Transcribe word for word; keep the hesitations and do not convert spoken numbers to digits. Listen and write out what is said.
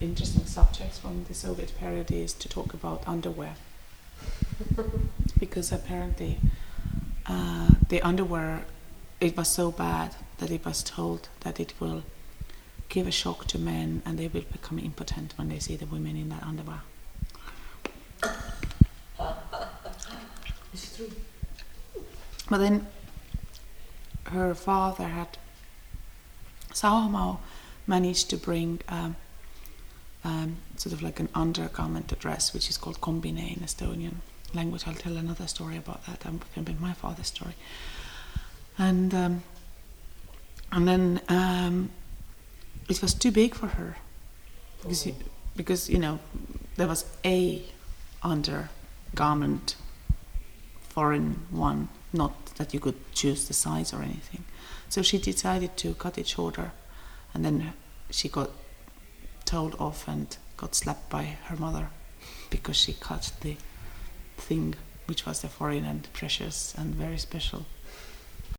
interesting subjects from the Soviet period is to talk about underwear. Because apparently uh, the underwear, it was so bad that it was told that it will give a shock to men and they will become impotent when they see the women in that underwear. It's true. But then her father had somehow managed to bring um, um, sort of like an undergarment dress, which is called kombine in Estonian language. I'll tell another story about that. I'm filming my father's story. And um, and then um, it was too big for her because, you, because you know there was a undergarment, foreign one, not that you could choose the size or anything. So she decided to cut it shorter, and then she got told off and got slapped by her mother because she cut the thing which was the foreign and precious and very special.